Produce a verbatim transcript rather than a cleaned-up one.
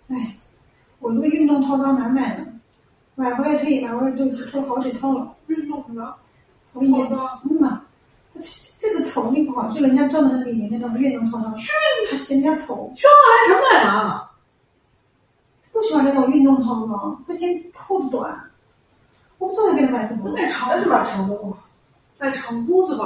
哎，我这个运动套装难买的，买回来退，买回来都都好几套了。 运动的我给你套装， 嗯呐，这个丑你不好，就人家专门里面那种运动套装，去他嫌人家丑， 需要来成买嘛？ 不喜欢那种运动套装，不嫌裤子短。我不知道要给他买什么。 买长的是吧？长的不好，买长裤子吧。